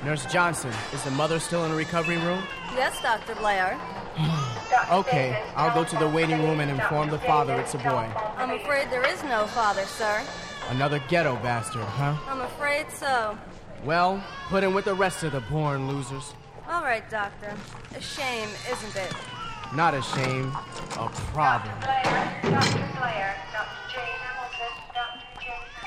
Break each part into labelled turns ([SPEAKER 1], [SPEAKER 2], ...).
[SPEAKER 1] Nurse Johnson, is the mother still in the recovery room?
[SPEAKER 2] Yes, Dr. Blair.
[SPEAKER 1] Okay, I'll go to the waiting room and inform the father it's a boy.
[SPEAKER 2] I'm afraid there is no father, sir.
[SPEAKER 1] Another ghetto bastard, huh?
[SPEAKER 2] I'm afraid so.
[SPEAKER 1] Well, put him with the rest of the born losers.
[SPEAKER 2] All right, Doctor. A shame, isn't it?
[SPEAKER 1] Not a shame, a problem.
[SPEAKER 3] Dr. Blair, Dr. Jane Hamilton, Dr. Jane Hamilton.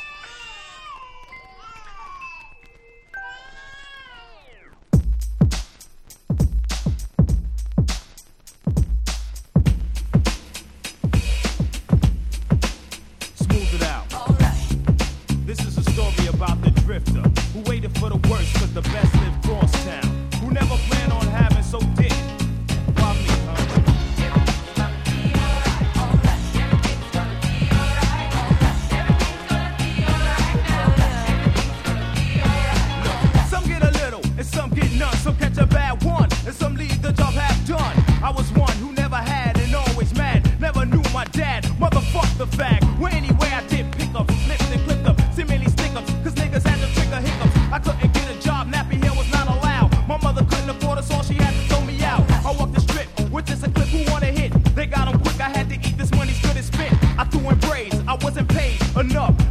[SPEAKER 4] Smooth it out. This is a story about the drifter who waited for the worst cause the best lived cross town. Who never planned on having so dick. Why me, huh? Look, some get a little and some get none. Some catch a bad one and some leave the job half done. I was one who never had and always mad. Never knew my dad. Motherfuck the fag. Well, anyway, I did pick up, flipped and clipped up, seemingly stick ups, cause niggas had to trigger hiccups. I couldn't get a job, nappy hair was not allowed. My mother couldn't afford us all, she had to throw me out. I walked the strip with just a clip who wanna hit. They got 'em quick, I had to eat this money good as spit. I threw in braids, I wasn't paid enough.